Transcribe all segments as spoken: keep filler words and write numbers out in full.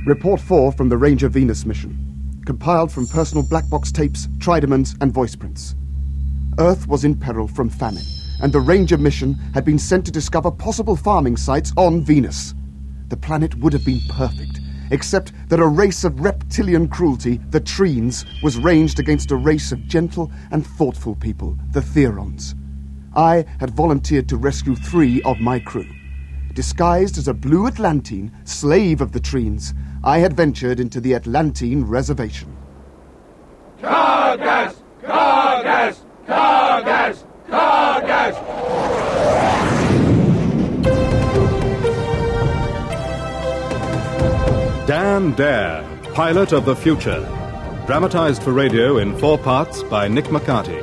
Report four from the Ranger Venus mission. Compiled from personal black box tapes, Tridemans, and voice prints. Earth was in peril from famine, and the Ranger mission had been sent to discover possible farming sites on Venus. The planet would have been perfect, except that a race of reptilian cruelty, the Treens, was ranged against a race of gentle and thoughtful people, the Theerons. I had volunteered to rescue three of my crew. Disguised as a blue Atlantine, slave of the Treens, I had ventured into the Atlantine reservation. Kargas! Kargas! Kargas! Kargas! Dan Dare, Pilot of the Future. Dramatized for radio in four parts by Nick McCarty.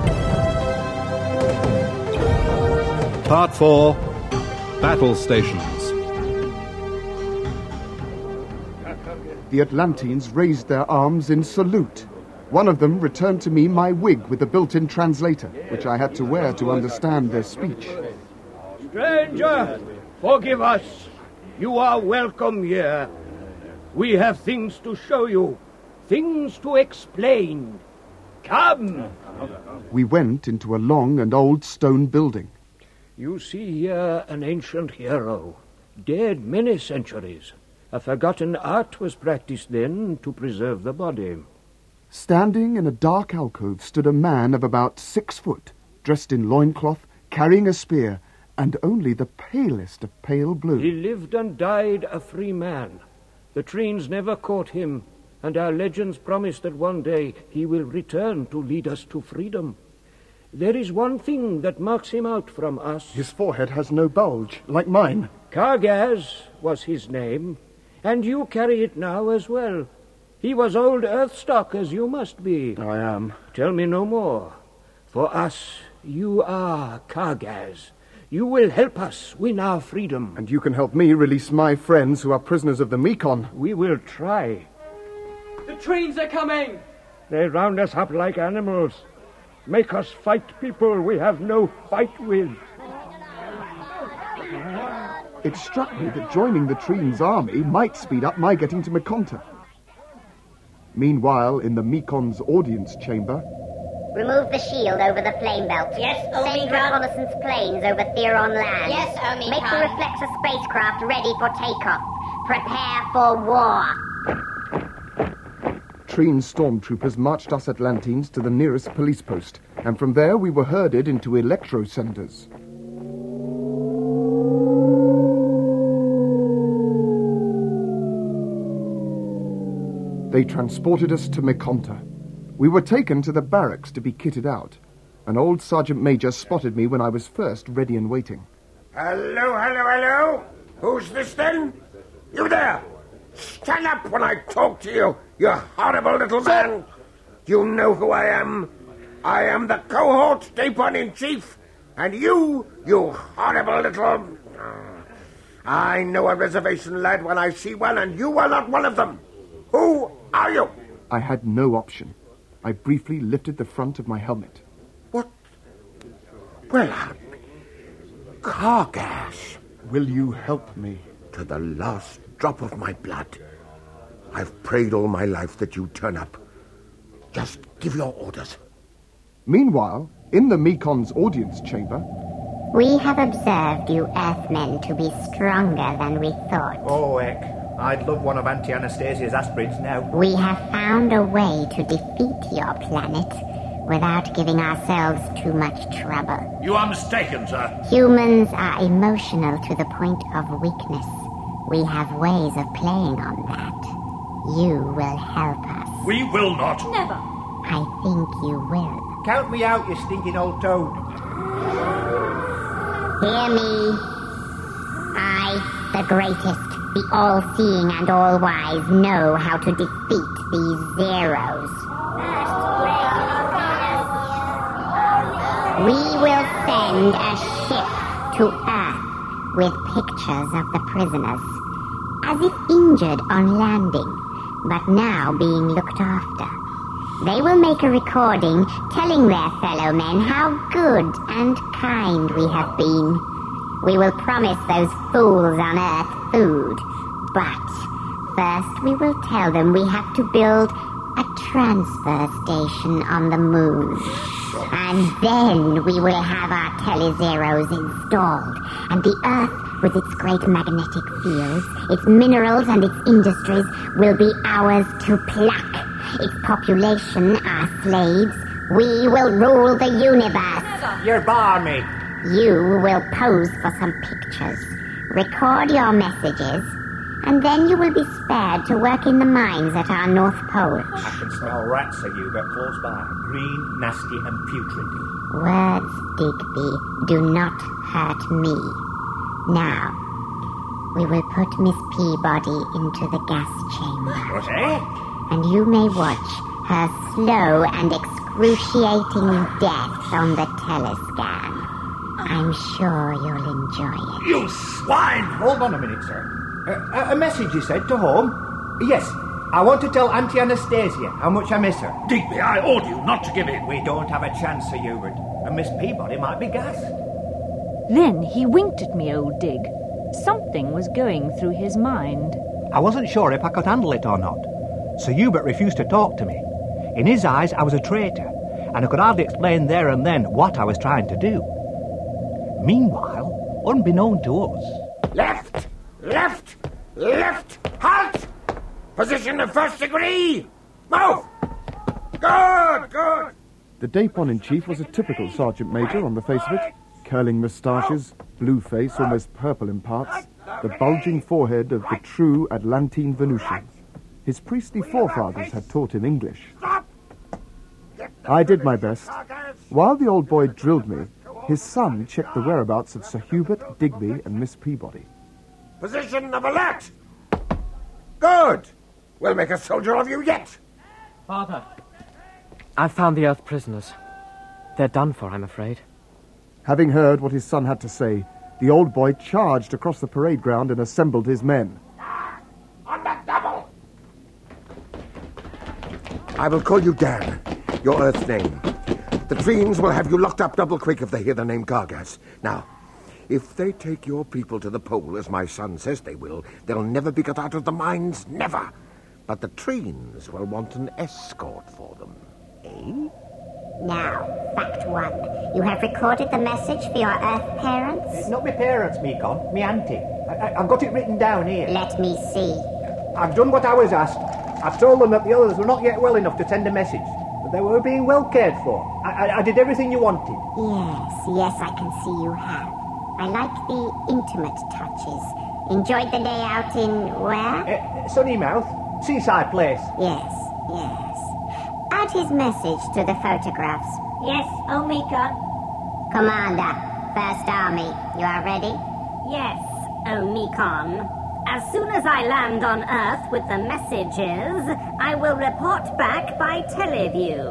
Part four, Battle Stations. The Atlantines raised their arms in salute. One of them returned to me my wig with a built-in translator, which I had to wear to understand their speech. Stranger, forgive us. You are welcome here. We have things to show you, things to explain. Come. We went into a long and old stone building. You see here an ancient hero, dead many centuries. A forgotten art was practiced then to preserve the body. Standing in a dark alcove stood a man of about six foot, dressed in loincloth, carrying a spear, and only the palest of pale blue. He lived and died a free man. The Treens never caught him, and our legends promise that one day he will return to lead us to freedom. There is one thing that marks him out from us. His forehead has no bulge, like mine. Kargas was his name, and you carry it now as well. He was old Earthstock, as you must be. I am. Tell me no more. For us, you are Kargas. You will help us win our freedom. And you can help me release my friends who are prisoners of the Mekon. We will try. The Treens are coming! They round us up like animals. Make us fight people we have no fight with. It struck me that joining the Treens' army might speed up my getting to Mekonta. Meanwhile, in the Mekon's audience chamber... Remove the shield over the flame belt. Yes, Send Omicron. reconnaissance planes over Theron land. Yes, Omicron. Make the reflector spacecraft ready for takeoff. Prepare for war. Treen stormtroopers marched us Atlantines to the nearest police post, and from there we were herded into electro centers. They transported us to Mekonta. We were taken to the barracks to be kitted out. An old sergeant major spotted me when I was first ready and waiting. Hello, hello, hello. Who's this then? You there. Stand up when I talk to you, you horrible little man. You know who I am. I am the cohort Dapon-in-Chief. And you, you horrible little... I know a reservation lad when I see one, and you are not one of them. Who are you? I had no option. I briefly lifted the front of my helmet. What? Well, uh, Kargas. Will you help me? To the last drop of my blood. I've prayed all my life that you turn up. Just give your orders. Meanwhile, in the Mekon's audience chamber... We have observed you Earthmen to be stronger than we thought. Oh, heck. I'd love one of Auntie Anastasia's aspirins now. We have found a way to defeat your planet without giving ourselves too much trouble. You are mistaken, sir. Humans are emotional to the point of weakness. We have ways of playing on that. You will help us. We will not. Never. I think you will. Count me out, you stinking old toad. Hear me. I, the greatest, the all-seeing and all-wise, know how to defeat these Zeros. We will send a ship to Earth with pictures of the prisoners, as if injured on landing, but now being looked after. They will make a recording telling their fellow men how good and kind we have been. We will promise those fools on Earth food, but First, we will tell them we have to build a transfer station on the moon. And then we will have our telezeros installed, and the Earth, with its great magnetic fields, its minerals and its industries, will be ours to pluck. Its population, our slaves, we will rule the universe. You're barmy. You will pose for some pictures, record your messages, and then you will be spared to work in the mines at our North Pole. I can smell rats, Sir Hubert, close by. Green, nasty, and putrid. Words, Digby, do not hurt me. Now, we will put Miss Peabody into the gas chamber. What, eh? And you may watch her slow and excruciating death on the telescan. I'm sure you'll enjoy it. You swine! Hold on a minute, sir. Uh, a message, you said, to home? Yes, I want to tell Auntie Anastasia how much I miss her. Digby, I order you not to give in. We don't have a chance, Sir Hubert. And Miss Peabody might be gassed. Then he winked at me, old Dig. Something was going through his mind. I wasn't sure if I could handle it or not. Sir Hubert refused to talk to me. In his eyes, I was a traitor, and I could hardly explain there and then what I was trying to do. Meanwhile, unbeknown to us... Left! Left! Left! Halt! Position of first degree! Move! Good! Good! The Dapon-in-Chief was a typical Sergeant Major on the face of it. Curling moustaches, blue face, almost purple in parts, the bulging forehead of the true Atlantine Venusian. His priestly forefathers had taught him English. I did my best. While the old boy drilled me, his son checked the whereabouts of Sir Hubert, Digby, and Miss Peabody. Position of alert! Good! We'll make a soldier of you yet! Father, I've found the Earth prisoners. They're done for, I'm afraid. Having heard what his son had to say, the old boy charged across the parade ground and assembled his men. On the double! I will call you Dan, your Earth's name. The Treens will have you locked up double quick if they hear the name Gargas. Now, if they take your people to the pole, as my son says they will, they'll never be got out of the mines, never. But the Treens will want an escort for them, eh? Now, fact one. You have recorded the message for your Earth parents? It's not my parents, Meekon. Me auntie. I, I, I've got it written down here. Let me see. I've done what I was asked. I've told them that the others were not yet well enough to send a message, but they were being well cared for. I, I, I did everything you wanted. Yes, yes, I can see you have. I like the intimate touches. Enjoyed the day out in where? Uh, Sunnymouth. Seaside place. Yes, yes. Add his message to the photographs. Yes, Omicron. Commander, First Army, you are ready? Yes, Omicron. As soon as I land on Earth with the messages, I will report back by teleview.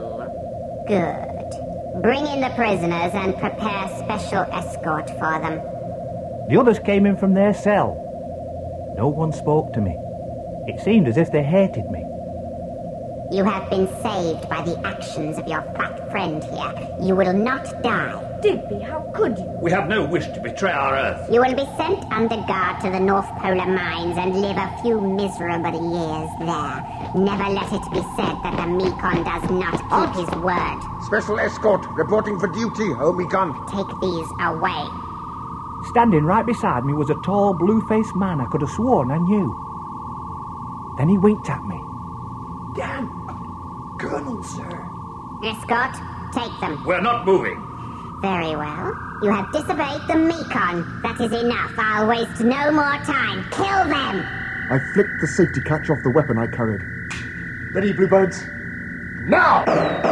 Good. Bring in the prisoners and prepare special escort for them. The others came in from their cell. No one spoke to me. It seemed as if they hated me. You have been saved by the actions of your fat friend here. You will not die. Digby, how could you? We have no wish to betray our Earth. You will be sent under guard to the North Polar mines and live a few miserable years there. Never let it be said that the Mekon does not keep his word. Special escort reporting for duty, Omicron. Take these away. Standing right beside me was a tall, blue-faced man I could have sworn I knew. Then he winked at me. Dan! Colonel, sir. Escort, take them. We're not moving. Very well. You have disobeyed the Mekon. That is enough. I'll waste no more time. Kill them! I flicked the safety catch off the weapon I carried. Ready, Bluebirds? Now!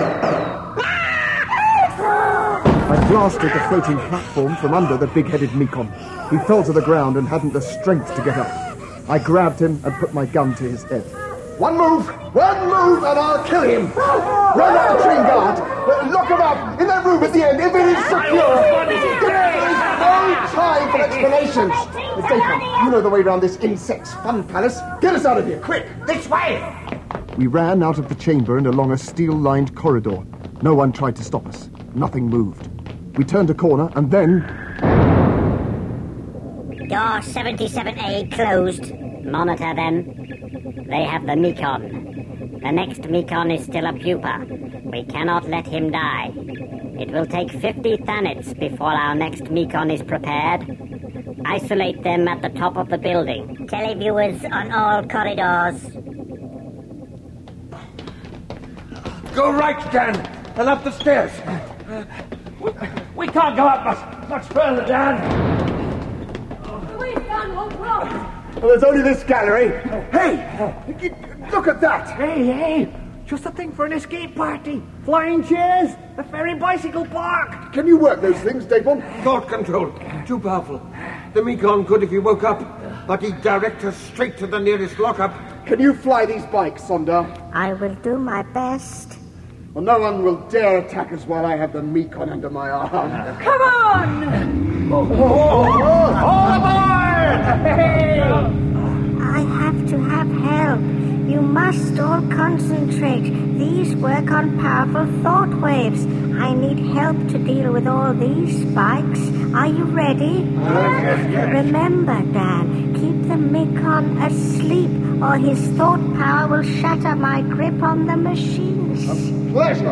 I blasted the floating platform from under the big-headed Mekon. He fell to the ground and hadn't the strength to get up. I grabbed him and put my gun to his head. One move, one move, and I'll kill him. Run up the train guard. Uh, lock him up in that room at the end. If it is secure, there is no time for explanations. Uh, Dapon, you know the way around this insect's fun palace. Get us out of here, quick, this way. We ran out of the chamber and along a steel-lined corridor. No one tried to stop us. Nothing moved. We turned a corner, and then... Door seventy-seven A closed. Monitor them. They have the Mekon. The next Mekon is still a pupa. We cannot let him die. It will take fifty Thanets before our next Mekon is prepared. Isolate them at the top of the building. Televiewers on all corridors. Go right, Dan, and up the stairs. We, we can't go up much, much further, Dan. We've done one wrong. Well, there's only this gallery. Hey, look at that. Hey, hey, just a thing for an escape party. Flying chairs, a ferry bicycle park. Can you work those things, Dapon? Thought control. Too powerful. The Mekon could if he woke up, but he'd direct us straight to the nearest lockup. Can you fly these bikes, Sonder? I will do my best. Well, no one will dare attack us while I have the Mekon under my arm. Come on! Oh, oh, oh, oh. All aboard! Hey! I have to have help. You must all concentrate. These work on powerful thought waves. I need help to deal with all these spikes. Are you ready? Yes, yes. Remember, Dan, keep the Mekon asleep, or his thought power will shatter my grip on the machines. A pleasure.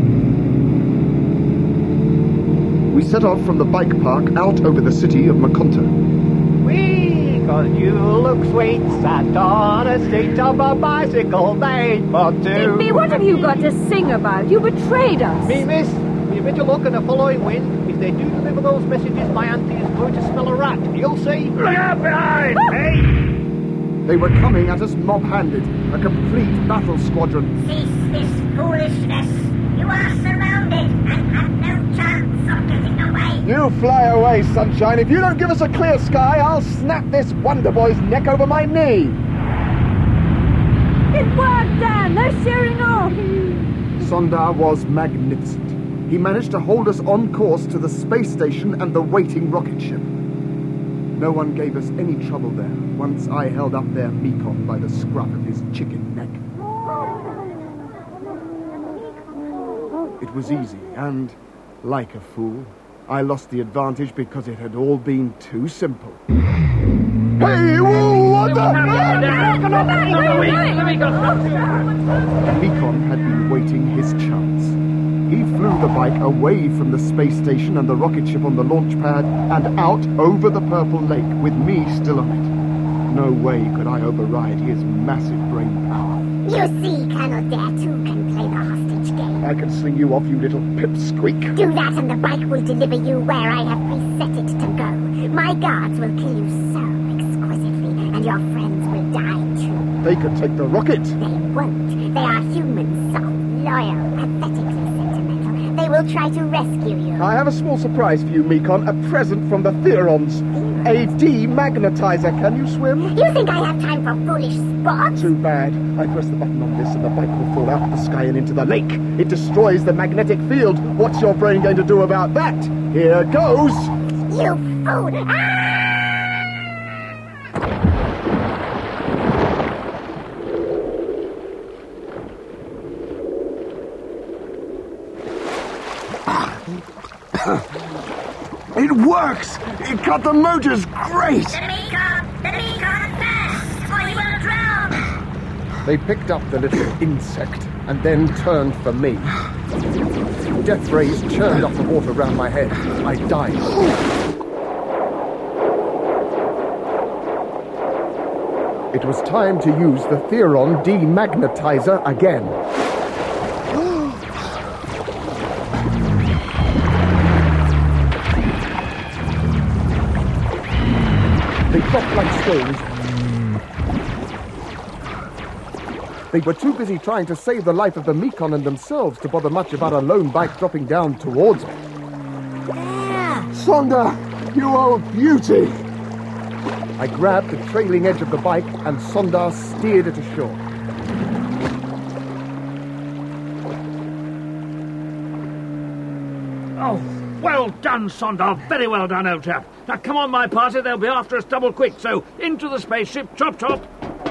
We set off from the bike park out over the city of Makonta. Wee, 'cause you look sweet, sat on a seat of a bicycle made for two. Digby, what have you got to sing about? You betrayed us. Me, miss, you better look in the following wind. If they do deliver those messages, my auntie is going to smell a rat. You'll see. Look out behind! Hey! They were coming at us mob-handed, a complete battle squadron. Cease this foolishness. You are surrounded and have no chance of getting away. You fly away, Sunshine. If you don't give us a clear sky, I'll snap this Wonder Boy's neck over my knee. It worked, Dan. They're shearing off. Sondar was magnificent. He managed to hold us on course to the space station and the waiting rocket ship. No one gave us any trouble there, once I held up their Mekon by the scruff of his chicken neck. It was easy, and, like a fool, I lost the advantage because it had all been too simple. Hey, whoa, what the... Mekon had been waiting his chance. He flew the bike away from the space station and the rocket ship on the launch pad and out over the Purple Lake with me still on it. No way could I override his massive brain power. You see, Colonel Dare two can play the hostage game. I can sling you off, you little pipsqueak. Do that and the bike will deliver you where I have preset it to go. My guards will kill you so exquisitely, and your friends will die too. They could take the rocket. They won't. They are humans, soft, loyal, pathetically sentimental. They will try to rescue you. I have a small surprise for you, Mekon. A present from the Theorons. A demagnetizer. Can you swim? You think I have time for foolish sports? Too bad. I press the button on this and the bike will fall out of the sky and into the lake. It destroys the magnetic field. What's your brain going to do about that? Here goes. You fool! Ah! It works! It cut the motors great! The Mekon! The Mekon fast! Or you will drown! They picked up the little insect and then turned for me. Death rays churned off the water around my head. I died. It was time to use the Theron demagnetizer again. They dropped like stones. They were too busy trying to save the life of the Mekon and themselves to bother much about a lone bike dropping down towards me. There! Sondar, you old beauty! I grabbed the trailing edge of the bike and Sondar steered it ashore. Oh, well done, Sondar. Very well done, old chap. Now come on, my party. They'll be after us double quick. So into the spaceship. Chop, chop.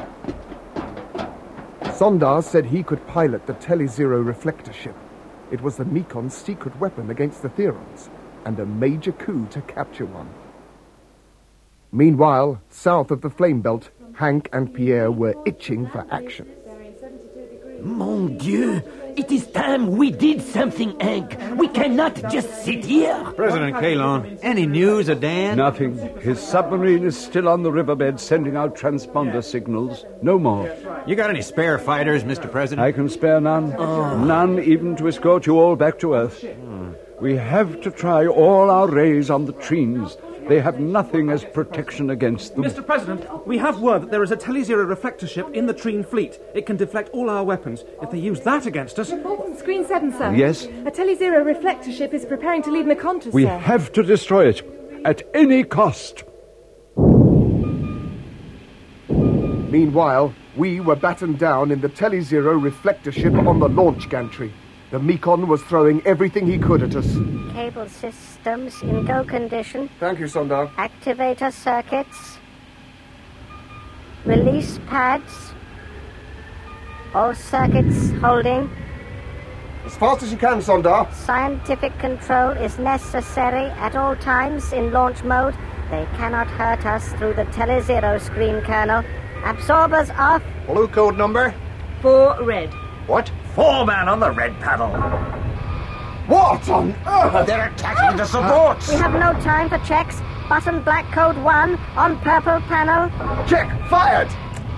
Sondar said he could pilot the Tele-Zero reflector ship. It was the Mekon's secret weapon against the Theorons, and a major coup to capture one. Meanwhile, south of the Flame Belt, Hank and Pierre were itching for action. Mon Dieu! It is time we did something, Hank. We cannot just sit here. President Kalon, any news of Dan? Nothing. His submarine is still on the riverbed sending out transponder signals. No more. You got any spare fighters, Mister President? I can spare none. Oh. None even to escort you all back to Earth. Hmm. We have to try all our rays on the Treens. They have nothing as protection against them. Mister President, we have word that there is a Telezero reflector ship in the Treen fleet. It can deflect all our weapons. If they use that against us... Report from Screen seven, sir. Yes? A Telezero reflector ship is preparing to leave Mikontas, We sir. have to destroy it, at any cost. Meanwhile, we were battened down in the Telezero reflector ship on the launch gantry. The Mekon was throwing everything he could at us. Cable systems in go condition. Thank you, Sondar. Activator circuits. Release pads. All circuits holding. As fast as you can, Sondar. Scientific control is necessary at all times in launch mode. They cannot hurt us through the Telezero screen kernel. Absorbers off. Blue code number? Four red. What? Four man on the red paddle. What on earth? They're attacking the supports. We have no time for checks. Button black code one on purple panel. Check. Fired.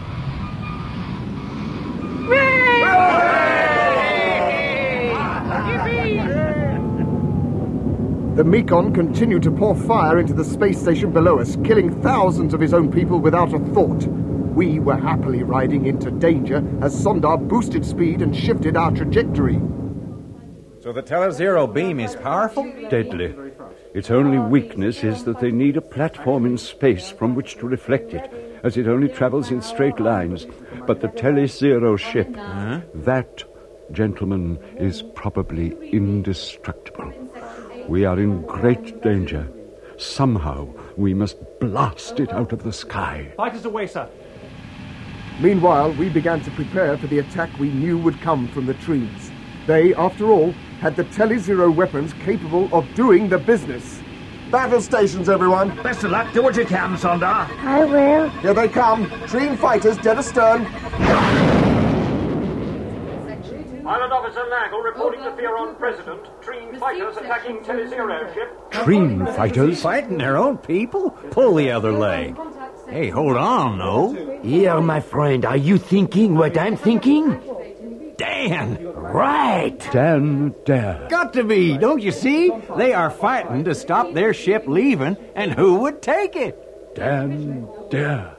The Mekon continued to pour fire into the space station below us, killing thousands of his own people without a thought. We were happily riding into danger as Sondar boosted speed and shifted our trajectory. So the Telezero beam is powerful? Deadly. Its only weakness is that they need a platform in space from which to reflect it, as it only travels in straight lines. But the Telezero ship, huh? that, gentlemen, is probably indestructible. We are in great danger. Somehow we must blast it out of the sky. Fighters away, sir. Meanwhile, we began to prepare for the attack we knew would come from the trees. They, after all, had the Telezero weapons capable of doing the business. Battle stations, everyone. Best of luck. Do what you can, Sondar. I will. Here they come. Treen fighters dead astern. Pilot Officer Nagel reporting to Theron President. Treen fighters attacking Telezero ship. Treen fighters? Fighting their own people? Pull the other leg. Hey, hold on, no. Here, my friend, are you thinking what I'm thinking? Dan! Right! Dan Dare. Got to be, don't you see? They are fighting to stop their ship leaving, and who would take it? Dan Dare.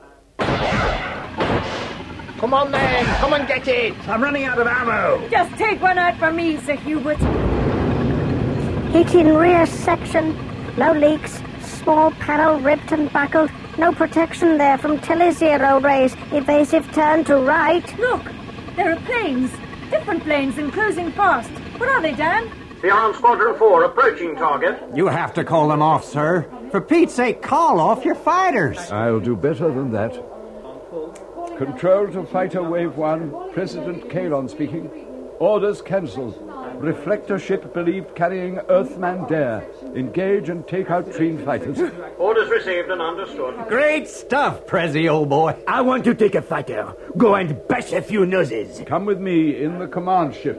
Come on, then. Come and get it. I'm running out of ammo. Just take one out for me, Sir Hubert. Hit in rear section. No leaks. Small panel ripped and buckled. No protection there from Telezero rays. Evasive turn to right. Look, there are planes. Different planes and closing fast. What are they, Dan? Theron Squadron four approaching target. You have to call them off, sir. For Pete's sake, call off your fighters. I'll do better than that. Control to Fighter Wave one. President Kalon speaking. Orders cancelled. Reflector ship believed carrying Earthman Dare. Engage and take out Treen fighters. Orders received and understood. Great stuff, Prezi, old boy. I want to take a fighter. Go and bash a few noses. Come with me in the command ship.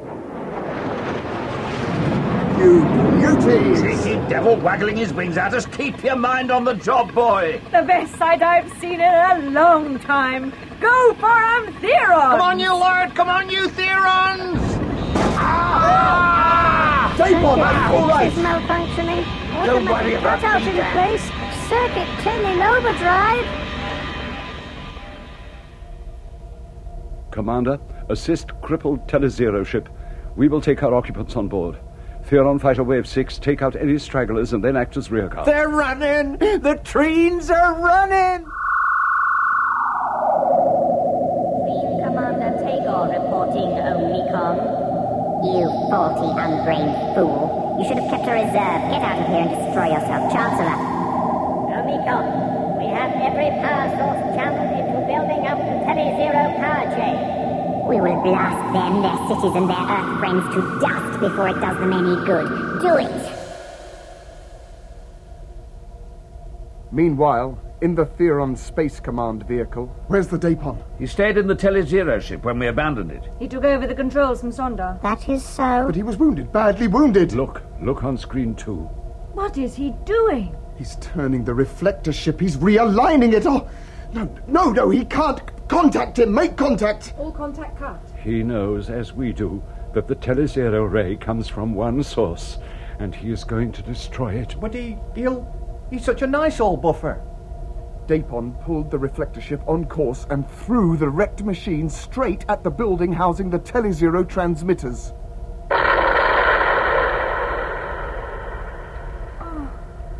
You beauties! Cheeky devil waggling his wings at us. Keep your mind on the job, boy. The best sight I've seen in a long time. Go for 'em, Theron! Come on, you lord! Come on, you Therons! Ah! Tape on that! All right! Is malfunctioning. Don't worry about out me, in Dan. place. Circuit ten in overdrive. Commander, assist crippled Telezero ship. We will take our occupants on board. Theron Fighter Wave six, take out any stragglers and then act as rear guard. They're running! The Treens are running! Field Commander Tagor reporting, Omicron. You faulty, unbrained fool. You should have kept a reserve. Get out of here and destroy yourself, Chancellor. Omicron, we have every power source channeled into building up the Telezero power chain. We will blast them, their cities, and their Earth friends to dust before it does them any good. Do it! Meanwhile, in the Theron Space Command vehicle... Where's the Dapon? He stayed in the Telezero ship when we abandoned it. He took over the controls from Sondar. That is so. But he was wounded, badly wounded. Look, look on screen two. What is he doing? He's turning the reflector ship. He's realigning it. Oh, no, no, no, he can't. Contact him. Make contact. All contact cut. He knows, as we do, that the Telezero ray comes from one source, and he is going to destroy it. But he, he'll... He's such a nice old buffer. Dapon pulled the reflector ship on course and threw the wrecked machine straight at the building housing the Telezero transmitters. Oh.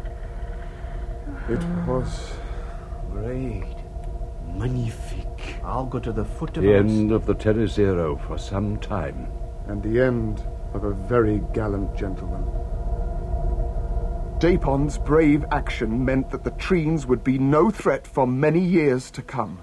It was great. Magnifique. I'll go to the foot of The us. end of the Telezero for some time. And the end of a very gallant gentleman. Dapon's brave action meant that the Treens would be no threat for many years to come.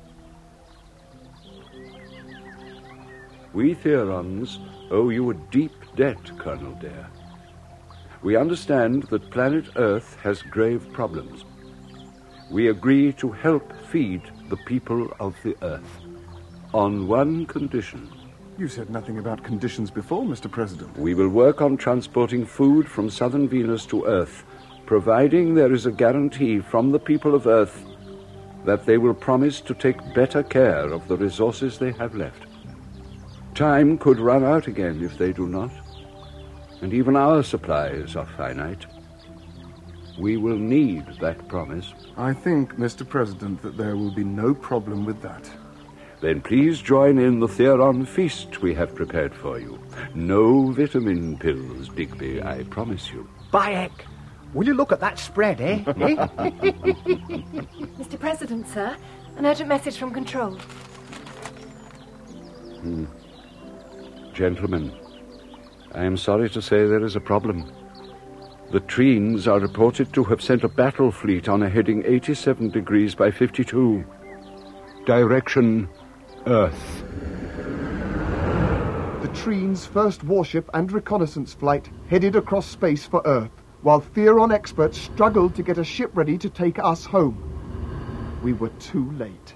We Theorons owe you a deep debt, Colonel Dare. We understand that planet Earth has grave problems. We agree to help feed the people of the Earth. On one condition. You said nothing about conditions before, Mister President. We will work on transporting food from southern Venus to Earth, providing there is a guarantee from the people of Earth that they will promise to take better care of the resources they have left. Time could run out again if they do not, and even our supplies are finite. We will need that promise. I think, Mister President, that there will be no problem with that. Then please join in the Theron feast we have prepared for you. No vitamin pills, Digby, I promise you. Bayek, will you look at that spread, eh? Mister President, sir, an urgent message from control. Hmm. Gentlemen, I am sorry to say there is a problem. The Treens are reported to have sent a battle fleet on a heading eighty-seven degrees by fifty-two. Direction... Earth. The Treens' first warship and reconnaissance flight headed across space for Earth, while Theron experts struggled to get a ship ready to take us home. We were too late.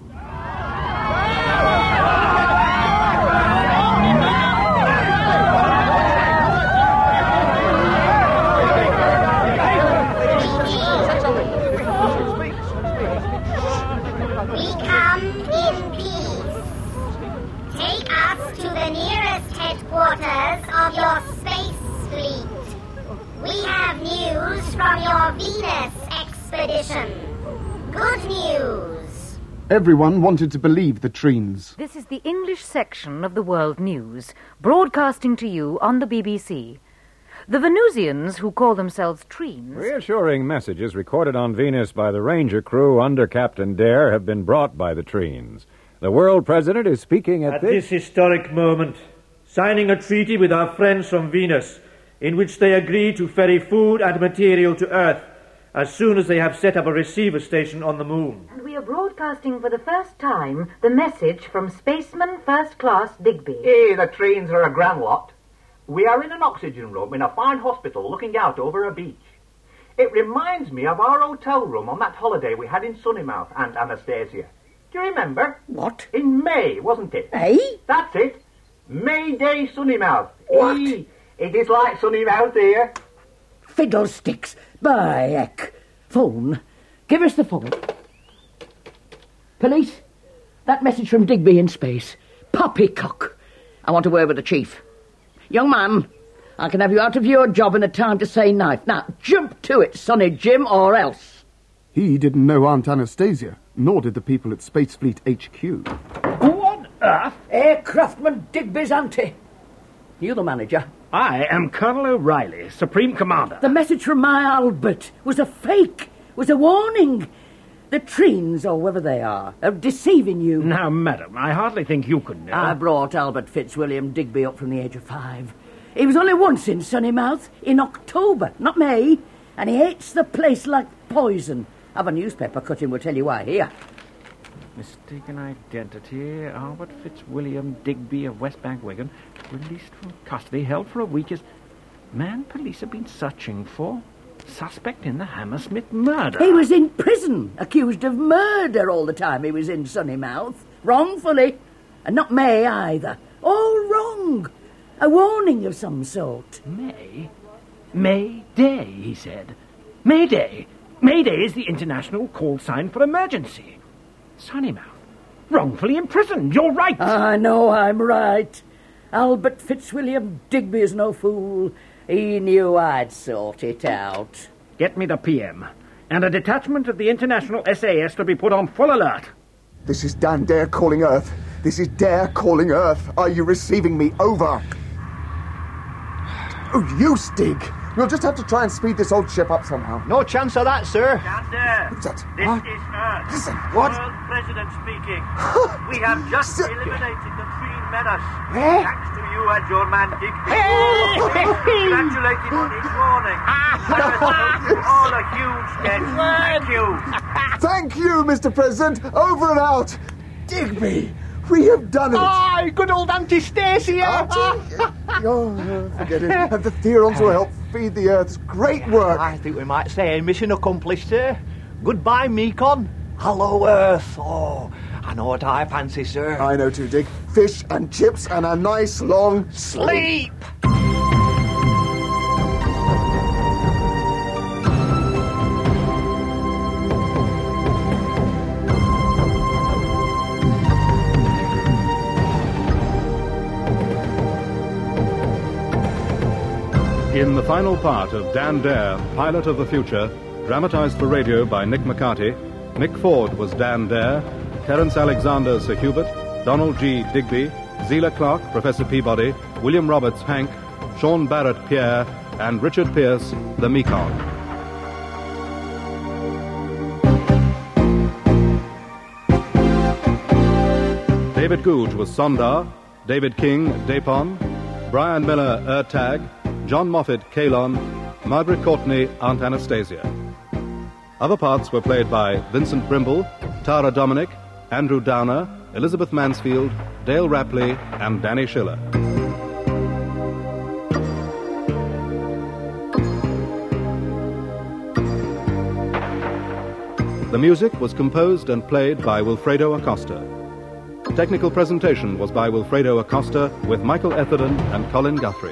Of your space fleet. We have news from your Venus expedition. Good news. Everyone wanted to believe the Treens. This is the English section of the World News, broadcasting to you on the B B C. The Venusians, who call themselves Treens... Reassuring messages recorded on Venus by the Ranger crew under Captain Dare have been brought by the Treens. The world president is speaking at, at this... this historic moment, signing a treaty with our friends from Venus, in which they agree to ferry food and material to Earth as soon as they have set up a receiver station on the moon. And we are broadcasting for the first time the message from Spaceman First Class Digby. Hey, the Treens are a grand lot. We are in an oxygen room in a fine hospital looking out over a beach. It reminds me of our hotel room on that holiday we had in Sunnymouth, Aunt Anastasia. Do you remember? What? In May, wasn't it? Eh? That's it. May Day Sunnymouth. What? Eee, it is like Sunnymouth here. Fiddlesticks. By heck. Phone. Give us the phone. Police? That message from Digby in space. Poppycock. I want a word with the chief. Young man, I can have you out of your job in the time to say knife. Now, jump to it, Sonny Jim, or else. He didn't know Aunt Anastasia, nor did the people at Space Fleet H Q. What earth? Aircraftman Digby's auntie. You the manager? I am Colonel O'Reilly, Supreme Commander. The message from my Albert was a fake, was a warning. The Treens, or whoever they are, are deceiving you. Now, madam, I hardly think you can know. I brought Albert Fitzwilliam Digby up from the age of five. He was only once in Sunnymouth, in October, not May, and he hates the place like poison. Have a newspaper cutting will tell you why. Here. Mistaken identity, Albert Fitzwilliam Digby of West Bank, Wigan, released from custody, held for a week as man police have been searching for. Suspect in the Hammersmith murder. He was in prison, accused of murder all the time he was in Sunnymouth. Wrongfully. And not May either. All wrong. A warning of some sort. May? May Day, he said. May Day. May Day is the international call sign for emergency. Sunnymouth. Wrongfully imprisoned. You're right. I know I'm right. Albert Fitzwilliam Digby is no fool. He knew I'd sort it out. Get me the P M. And a detachment of the international S A S to be put on full alert. This is Dan Dare calling Earth. This is Dare calling Earth. Are you receiving me? Over. Oh, you, Stig. We'll just have to try and speed this old ship up somehow. No chance of that, sir. Dan Dare. What's that? This Huh? is Earth. Listen, what? World President speaking. We have just eliminated the Treen menace. Eh? Thanks to you and your man Digby. Congratulating on his warning. Let us hope you all a huge debt. Thank you. Thank you, Mister President. Over and out. Digby, we have done it. Aye, good old Auntie Stacy. Oh, forget it. And the Theorons will help feed the Earth. Great work. I think we might say mission accomplished, sir. Goodbye, Mekon. Hello, Earth. Oh, I know what I fancy, sir. I know too, Dig. Fish and chips and a nice long sleep. In the final part of Dan Dare, Pilot of the Future, dramatized for radio by Nick McCarty, Nick Ford was Dan Dare, Terence Alexander Sir Hubert, Donald G. Digby, Zela Clark Professor Peabody, William Roberts Hank, Sean Barrett Pierre, and Richard Pierce the Mekong. David Googe was Sondar, David King Dapon, Brian Miller Ertag, John Moffat Kalon, Margaret Courtney Aunt Anastasia. Other parts were played by Vincent Brimble, Tara Dominic, Andrew Downer, Elizabeth Mansfield, Dale Rapley, and Danny Schiller. The music was composed and played by Wilfredo Acosta. Technical presentation was by Wilfredo Acosta with Michael Etherden and Colin Guthrie.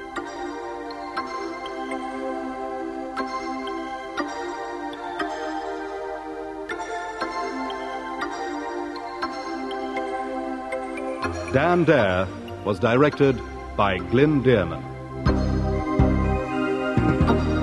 Dan Dare was directed by Glyn Dearman.